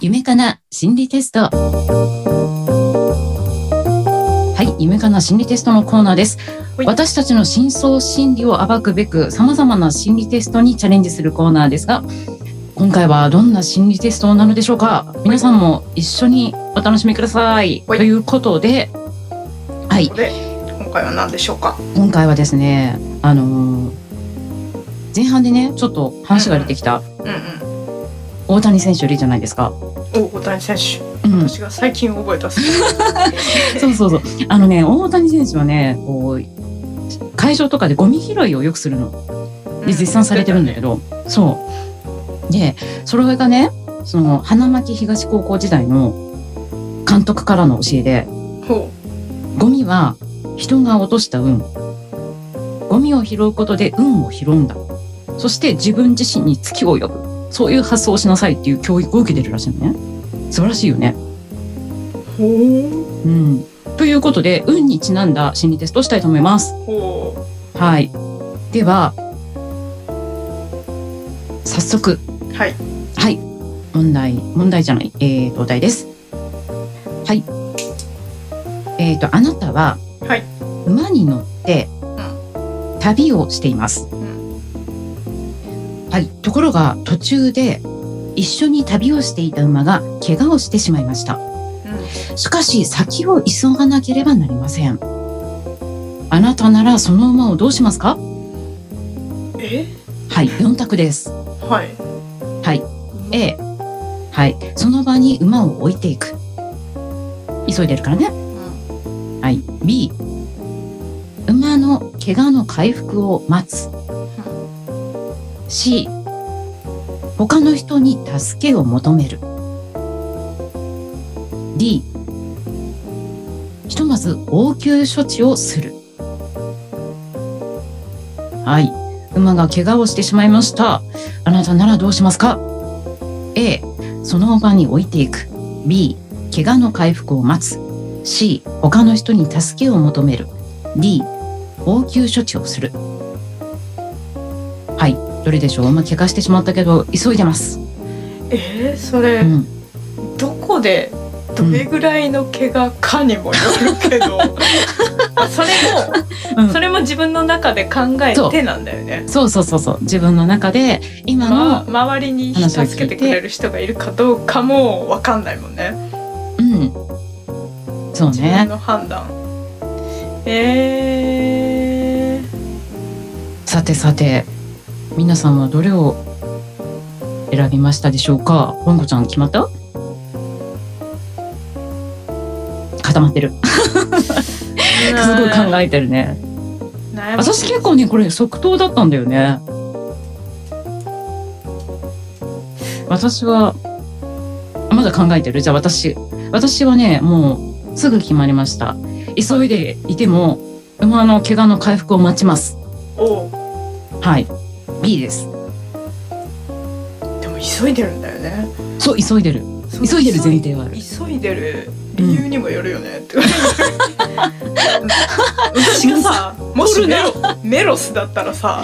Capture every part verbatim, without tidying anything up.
夢かな心理テスト。はい、夢かな心理テストのコーナーです。私たちの深層心理を暴くべく様々な心理テストにチャレンジするコーナーですが、今回はどんな心理テストなのでしょうか。皆さんも一緒にお楽しみください。ということで、はい。 で今回は何でしょうか。 今回はですね、あのー、前半でねちょっと話が出てきた、うんうんうん、大谷選手いるじゃないですか。 お大谷選手、うん、私が最近覚えたそうそうそうあのね大谷選手はねこう会場とかでゴミ拾いをよくするので絶賛されてるんだけど、うんね、そうでそれがねその花巻東高校時代の監督からの教えで、ゴミは人が落とした運、ゴミを拾うことで運を拾うんだ、そして自分自身に月を呼ぶ、そういう発想をしなさいっていう教育を受けてるらしいのね。素晴らしいよね。 ほー、 うん、ということで運にちなんだ心理テストをしたいと思います。 ほー、はい。では早速、 はいはい、問題問題じゃないえーとお題です。はい。えーとあなたは、 はい、 馬に乗って、うん、旅をしています。はい、ところが途中で一緒に旅をしていた馬が怪我をしてしまいました、うん、しかし先を急がなければなりません。あなたならその馬をどうしますか？ えはい、よん択です。 はいはい、A、はい、その場に馬を置いていく、急いでるからね、うん、はい、B、馬の怪我の回復を待つ、C、他の人に助けを求める、 D、ひとまず応急処置をする。はい、馬が怪我をしてしまいました。あなたならどうしますか？ A、その場に置いていく、 B、怪我の回復を待つ、 C、他の人に助けを求める、 D、応急処置をする。はい、どれでしょう？まあ、怪我してしまったけど急いでます。 えー、それ、うん、どこでどれぐらいの怪我かにもよるけど、うん、それも、うん、それも自分の中で考えてなんだよね。 そうそうそうそう、自分の中で今の、 ま、周りに助けてくれる人がいるかどうかも分かんないもんね。 うん、そうね。 自分の判断。えー、 さてさて皆さんはどれを選びましたでしょうか？わんこちゃん決まった？固まってるすごい考えてるね。私結構ねこれ即答だったんだよね。私はまだ考えてる。じゃあ私私はねもうすぐ決まりました。急いでいても馬の怪我の回復を待ちます。 おはい、B です。 でも急いでるんだよね。 そう、急いでる。急いでる前提はある。 急いでる理由にもよるよね、うん、って私がさ、もしメロ、メロスだったらさ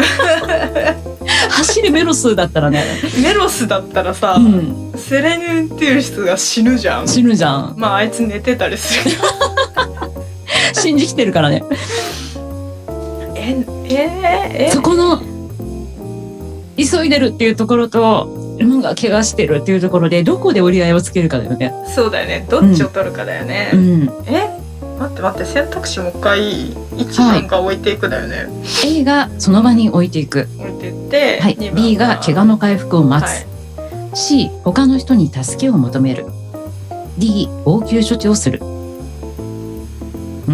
走るメロスだったらねメロスだったらさ、うん、セレヌンティウスが死ぬじゃん。 死ぬじゃん。 まああいつ寝てたりする信じきてるからね。 えええそこの急いでるっていうところと馬が怪我してるっていうところでどこで折り合いをつけるかだよね。 そうだよね、どっちを取るかだよね、うん、え待って待って、選択肢もう一回いちばんが置いていくだよね、はい、 A がその場に置いていく、 置いてって、はい、 B が怪我の回復を待つ、はい、C 他の人に助けを求める、 D 応急処置をする。うん、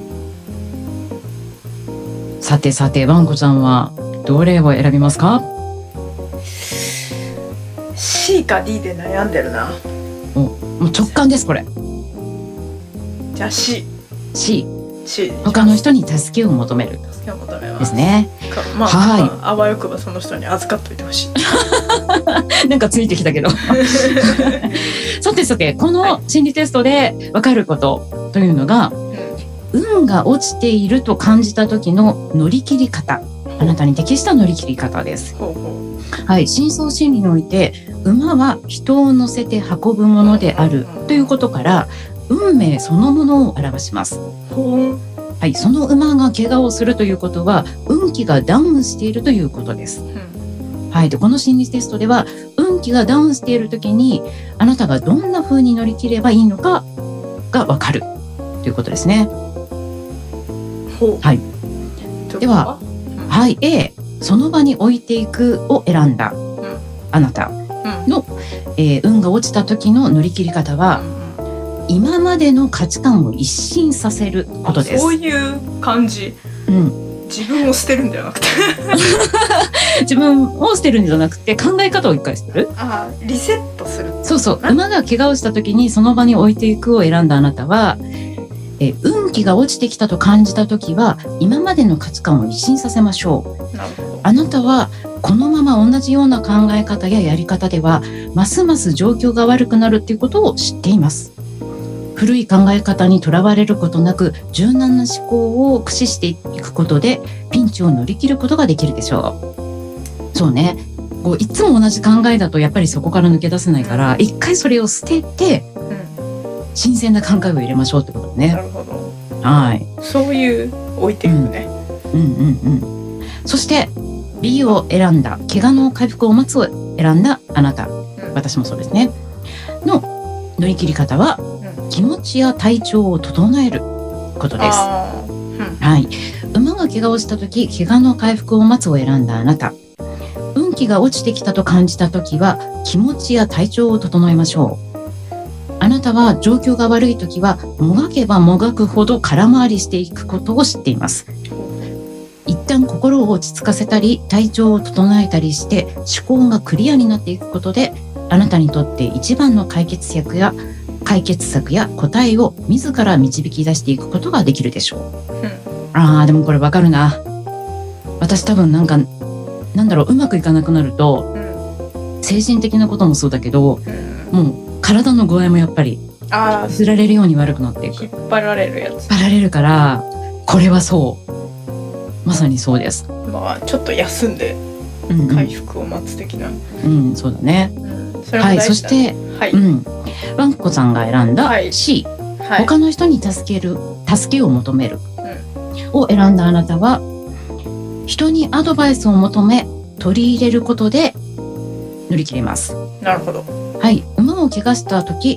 さてさてわんこちゃんはどれを選びますか？ C か D で悩んでるな。 お、もう直感ですこれ。 じゃあ C。 C。 C。 他の人に助けを求める。 助けを求めます。 ですね。 まあ、はい、まあ、あわよくばその人に預かっといてほしい。 なんかついてきたけど。さてさて、この心理テストで分かることというのが、うん、運が落ちていると感じた時の乗り切り方。あなたに適した乗り切り方です。ほうほう。はい、深層心理において馬は人を乗せて運ぶものであるということから、運命そのものを表します。はい、その馬が怪我をするということは運気がダウンしているということです。はい、でこの心理テストでは運気がダウンしている時にあなたがどんな風に乗り切ればいいのかが分かるということですね。はい、では、はい、A、その場に置いていくを選んだあなたの、えー、運が落ちた時の乗り切り方は、今までの価値観を一新させることです。 そういう感じ、うん、自分を捨てるんじゃなくて自分を捨てるんじゃなくて考え方を一回捨てる。 ああ、リセットする。 そうそう、馬が怪我をした時にその場に置いていくを選んだあなたは、え運気が落ちてきたと感じた時は今までの価値観を一新させましょう。なるほど。あなたはこのまま同じような考え方ややり方ではますます状況が悪くなるっていうことを知っています。古い考え方にとらわれることなく柔軟な思考を駆使していくことでピンチを乗り切ることができるでしょう。そうね、こういつも同じ考えだとやっぱりそこから抜け出せないから、一回それを捨てて、うん、新鮮な考えを入れましょうってことね。 なるほど。はい。そういう置いていくね。 うん、うんうんうん。そして B を選んだ怪我の回復を待つを選んだあなた、うん、私もそうですねの乗り切り方は、うん、気持ちや体調を整えることです。うん、はい。馬が怪我をした時怪我の回復を待つを選んだあなた、運気が落ちてきたと感じた時は気持ちや体調を整えましょう。あなたは状況が悪い時はもがけばもがくほど空回りしていくことを知っています。一旦心を落ち着かせたり体調を整えたりして思考がクリアになっていくことであなたにとって一番の解決策や解決策や答えを自ら導き出していくことができるでしょう。うん、あーでもこれわかるな。私多分なんかなんだろう、うまくいかなくなると、うん、精神的なこともそうだけど、うん、もう体の具合もやっぱりつられるように悪くなっていく。 引っ張られるやつ。 引っ張られるからこれはそうまさにそうです。 まあちょっと休んで回復を待つ的な。 うん、うん、そうだね。うん、それも大事だね。はい、そして、はい、うん、ワンコさんが選んだ C、はい、他の人に助ける助けを求める、うん、を選んだあなたは人にアドバイスを求め取り入れることで乗り切れます。 なるほど。 はい、馬を怪我した時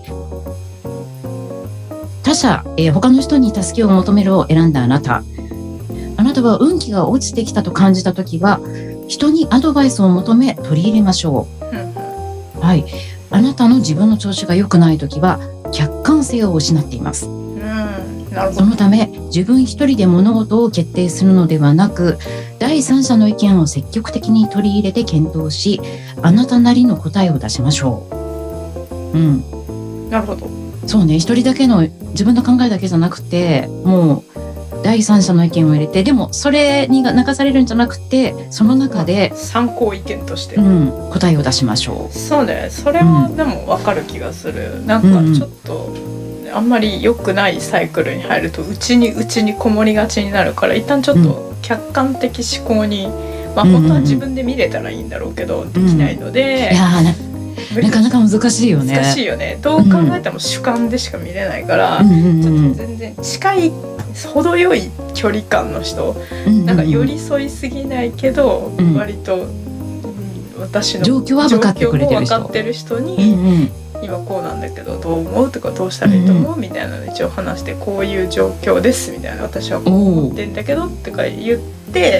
他者、えー、他の人に助けを求めるを選んだあなた、あなたは運気が落ちてきたと感じたときは人にアドバイスを求め取り入れましょう。うん、はい、あなたの自分の調子が良くないときは客観性を失っています。うん、なるほど。そのため自分一人で物事を決定するのではなく第三者の意見を積極的に取り入れて検討しあなたなりの答えを出しましょう。うん、 なるほど。 そうね、一人だけの自分の考えだけじゃなくてもう第三者の意見を入れて、でもそれに流されるんじゃなくてその中で参考意見として、 うん、答えを出しましょう。 そうね、それはでも分かる気がする、うん、なんかちょっと、うん、あんまり良くないサイクルに入るとうちにうちにこもりがちになるから一旦ちょっと客観的思考に、まあ本当は自分で見れたらいいんだろうけど、うん、できないので、 いやねなかなか難しいよね。 難しいよね。どう考えても主観でしか見れないから、うん、ちょっと全然近い程よい距離感の人、うん、なんか寄り添いすぎないけど、うん、割と、うん、私の状況は分かってくれてる人、 状況も分かってる人に、うんうん、今こうなんだけどどう思うとかどうしたらいいと思う、うん、みたいなの一応話してこういう状況ですみたいな私はこう思ってんだけどとか言って、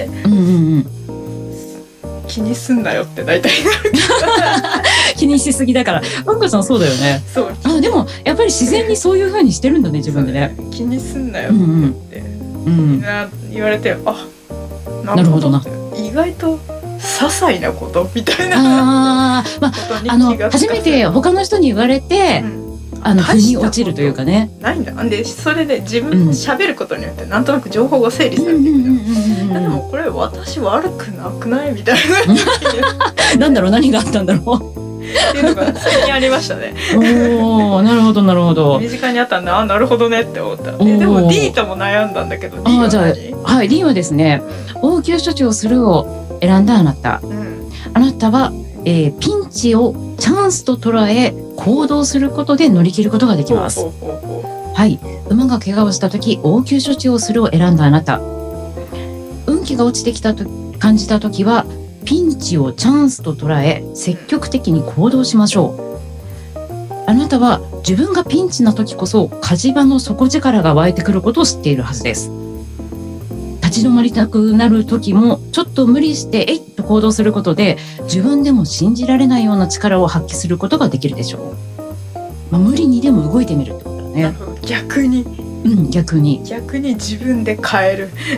うんうんうん、気にすんなよって大体なる気にしすぎだからワンコさんそうだよね。 そうあでもやっぱり自然にそういう風にしてるんだね自分でね。 気にすんなよって言って、うんうん、みんな言われてあなるほどな意外と些細なことみたいなあ、まあ、あの初めて他の人に言われて、うんあの腑に落ちるというかね。 ないんだ。でそれで自分が喋ることによってなんとなく情報が整理されていくの。でもこれ私悪くなくないみたいな。なんだろう何があったんだろう。 っていうのが最近ありましたね。 おーなるほどなるほど。 身近にあったんであなるほどねって思った。えでも D とも悩んだんだけど D は何？あじゃあはい D はですね、うん、応急処置をするを選んだあなた。うん、あなたは、えー、ピンチをチャンスと捉え行動することで乗り切ることができます。 ほうほうほうほはい、馬が怪我をした時応急処置をするを選んだあなた、運気が落ちてきたと感じた時はピンチをチャンスと捉え積極的に行動しましょう。あなたは自分がピンチな時こそ火事場の底力が湧いてくることを知っているはずです。立ち止まりたくなる時もちょっと無理してえいっと行動することで自分でも信じられないような力を発揮することができるでしょう。まあ、無理にでも動いてみるってことだね。 逆に、 うん、逆に逆に自分で変える。 うん、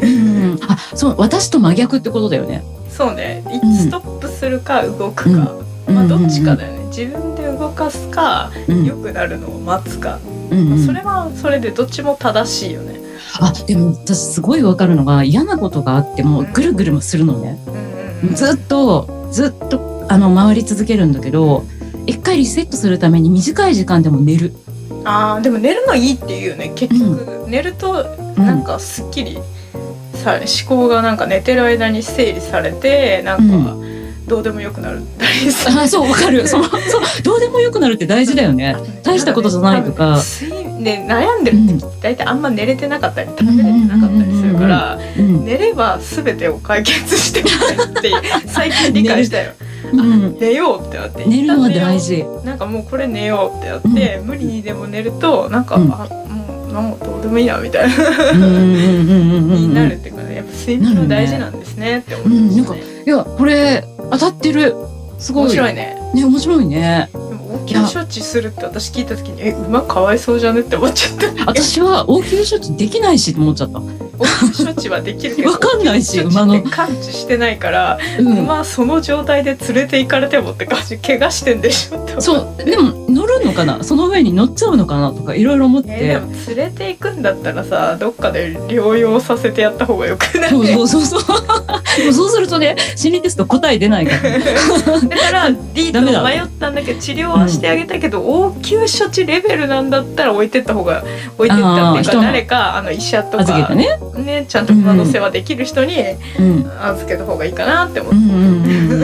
あ、そう、私と真逆ってことだよね。 そうね、ストップするか動くか、うん、まあどっちかだよね。自分で動かすか、うん、良くなるのを待つか、うんうん、まあ、それはそれでどっちも正しいよね。 あ、でも私すごい分かるのが嫌なことがあってもぐるぐるもするのね、うんうん、ずっとずっとあの回り続けるんだけど一回リセットするために短い時間でも寝る。 あー、でも寝るのいいっていうよね結局、うん、寝るとなんかすっきりさ、思考がなんか寝てる間に整理されてなんかどうでもよくなるったりする、 うん、あ、そう、分かる。そのそうどうでもよくなるって大事だよね。大したことじゃないとか、 ね、悩んでる時大体あんま寝れてなかったり食べれてなかったりするから、寝れば全てを解決してみたいって最近理解したよ。寝, うん、寝ようってなって寝るのは大事。 なんかもうこれ寝ようってなって、うん、無理にでも寝るとなんか、うん、あ、もうなんかどうでもいいなみたいなになるっていうかね、やっぱ睡眠は大事なんですねって思いましたね。 いや、これ当たってる。すごい面白いね。 ね、面白いね。 でも応急処置するって私聞いた時にえ、馬かわいそうじゃねって思っちゃった。 私は応急処置できないしと思っちゃった。 応急処置はできるけど分かんないし、馬の感知してないから、うん、馬その状態で連れて行かれてもって感じ、怪我してんでしょって。 そうでも乗るのかな、その上に乗っちゃうのかなとかいろいろ思って、えー、 でも連れて行くんだったらさ、どっかで療養させてやった方がよくない？ そうそうそうそうでもそうするとね、心理テスト答え出ないからだからリード迷ったんだけど治療はしてあげたけど、うん、応急処置レベルなんだったら置いてった方が置いてったっていうか、誰かあの医者とかね、ね、ちゃんと馬の世話できる人に預けた方がいいかなって思って、うんうんうん、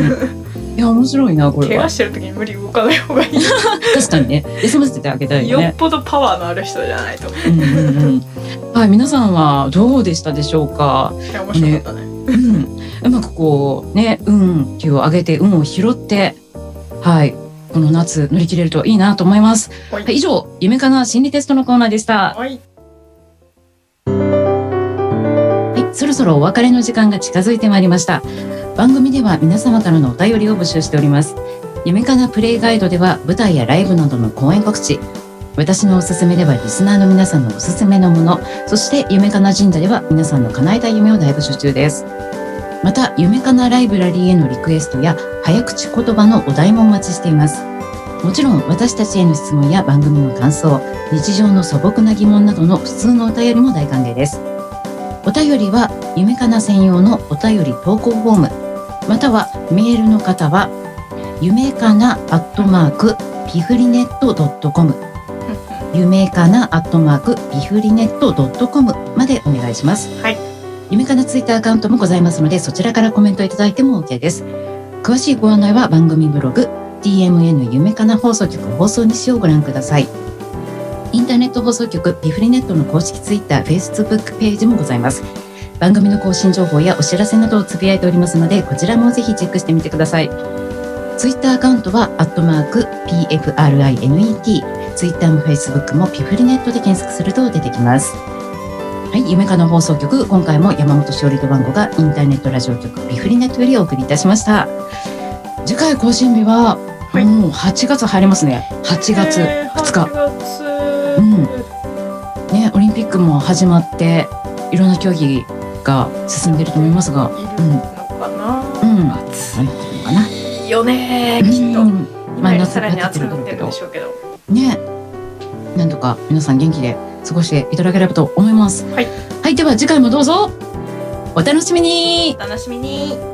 いや面白いなこれは。 怪我してる時に無理動かない方がいい確かにね、休ませてあげたいよね。 よっぽどパワーのある人じゃないとうんうん、うん、はい、皆さんはどうでしたでしょうか。 いや面白かったね、 うん、うまくこうね、運気を上げて運を拾って、はい、この夏乗り切れるといいなと思います。はい、以上、夢かな心理テストのコーナーでした。 はい、 はい、そろそろお別れの時間が近づいてまいりました。番組では皆様からのお便りを募集しております。夢かなプレイガイドでは舞台やライブなどの公演告知、私のおすすめではリスナーの皆さんのおすすめのもの、そして夢かな神社では皆さんの叶えたい夢を大募集中です。また夢かなライブラリーへのリクエストや早口言葉のお題もお待ちしています。もちろん私たちへの質問や番組の感想、日常の素朴な疑問などの普通のお便りも大歓迎です。お便りは夢かな専用のお便り投稿フォーム、またはメールの方は夢かなアットマークピフリネットドットコム、夢かなアットマークピフリネットドットコムまでお願いします。 はい、 夢かなツイッターアカウントもございますので、そちらからコメントいただいても OK です。詳しいご案内は番組ブログ ティーエムエヌ 夢かな放送局放送日誌をご覧ください。インターネット放送局ピフリネットの公式ツイッター、Facebook ページもございます。番組の更新情報やお知らせなどをつぶやいておりますので、こちらもぜひチェックしてみてください。ツイッターアカウントはアットマーク ピーエフアールアイエヌイーティー、ツイッターも Facebook もピフリネットで検索すると出てきます。はい、夢かな放送局、今回も山本しおりと番号がインターネットラジオ局ピフリネットよりお送りいたしました。次回更新日は、はい、もうはちがつ入りますね。はちがつふつか、 えー、はちがつ、 うんね、オリンピックも始まっていろんな競技が進んでいると思いますが、 いるのかな、 うん、 暑いかないよね、きっと、うん、今よりさらに暑くなってるんでしょうけどね、なんとか皆さん元気で過ごしていただければと思います。 はい、 はい、では次回もどうぞお楽しみに。 お楽しみに。